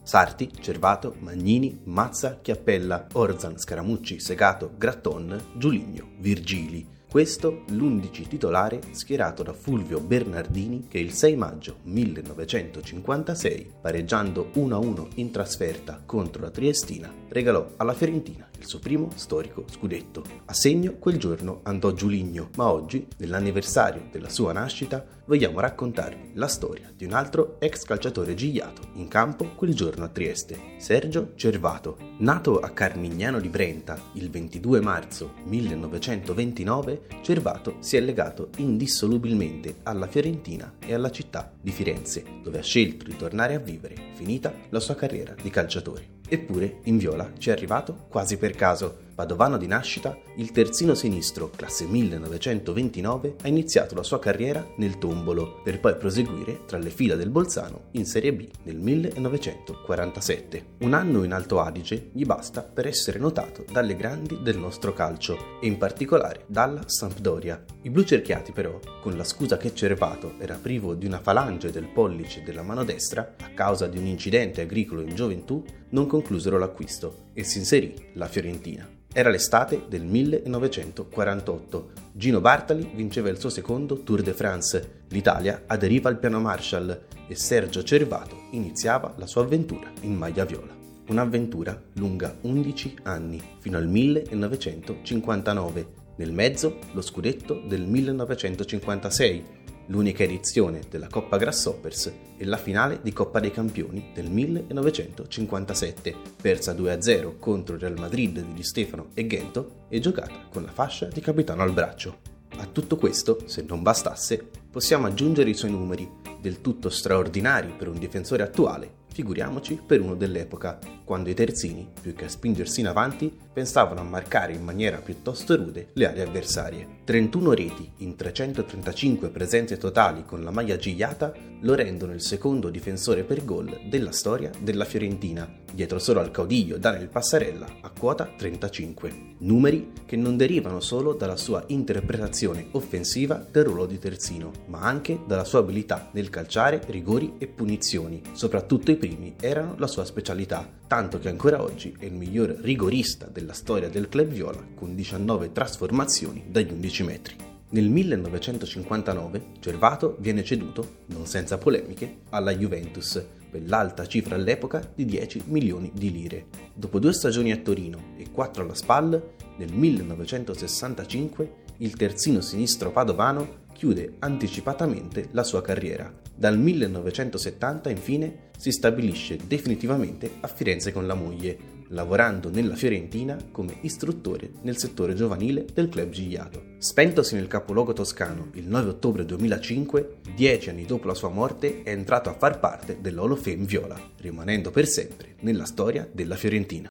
Sarti, Cervato, Magnini, Mazza, Chiappella, Orzan, Scaramucci, Segato, Gratton, Giuligno, Virgili. Questo l'11 titolare schierato da Fulvio Bernardini che il 6 maggio 1956, pareggiando 1-1 in trasferta contro la Triestina, regalò alla Fiorentina il suo primo storico scudetto. A segno quel giorno andò Giuligno, ma oggi, nell'anniversario della sua nascita, vogliamo raccontarvi la storia di un altro ex calciatore gigliato in campo quel giorno a Trieste, Sergio Cervato. Nato a Carmignano di Brenta il 22 marzo 1929, Cervato si è legato indissolubilmente alla Fiorentina e alla città di Firenze, dove ha scelto di tornare a vivere, finita la sua carriera di calciatore. Eppure in viola ci è arrivato quasi per caso. Padovano di nascita, il terzino sinistro, classe 1929, ha iniziato la sua carriera nel Tombolo, per poi proseguire tra le fila del Bolzano in Serie B nel 1947. Un anno in Alto Adige gli basta per essere notato dalle grandi del nostro calcio, e in particolare dalla Sampdoria. I blucerchiati però, con la scusa che Cervato era privo di una falange del pollice della mano destra, a causa di un incidente agricolo in gioventù, non conclusero l'acquisto e si inserì la Fiorentina. Era l'estate del 1948. Gino Bartali vinceva il suo secondo Tour de France, l'Italia aderiva al piano Marshall e Sergio Cervato iniziava la sua avventura in maglia viola. Un'avventura lunga 11 anni, fino al 1959. Nel mezzo lo scudetto del 1956, l'unica edizione della Coppa Grasshoppers e la finale di Coppa dei Campioni del 1957, persa 2-0 contro il Real Madrid di Di Stefano e Gento e giocata con la fascia di capitano al braccio. A tutto questo, se non bastasse, possiamo aggiungere i suoi numeri, del tutto straordinari per un difensore attuale, figuriamoci per uno dell'epoca, quando i terzini, più che a spingersi in avanti, pensavano a marcare in maniera piuttosto rude le aree avversarie. 31 reti in 335 presenze totali con la maglia gigliata lo rendono il secondo difensore per gol della storia della Fiorentina, dietro solo al caudiglio Daniel Passarella a quota 35. Numeri che non derivano solo dalla sua interpretazione offensiva del ruolo di terzino, ma anche dalla sua abilità nel calciare rigori e punizioni. Soprattutto i primi erano la sua specialità, tanto che ancora oggi è il miglior rigorista della storia del club viola, con 19 trasformazioni dagli 11 metri. Nel 1959 Cervato viene ceduto, non senza polemiche, alla Juventus per l'alta cifra all'epoca di 10 milioni di lire. Dopo 2 stagioni a Torino e 4 alla SPAL, nel 1965 il terzino sinistro padovano chiude anticipatamente la sua carriera. Dal 1970 infine si stabilisce definitivamente a Firenze con la moglie, lavorando nella Fiorentina come istruttore nel settore giovanile del club gigliato. Spentosi nel capoluogo toscano il 9 ottobre 2005, 10 anni dopo la sua morte è entrato a far parte dell'Hall of Fame viola, rimanendo per sempre nella storia della Fiorentina.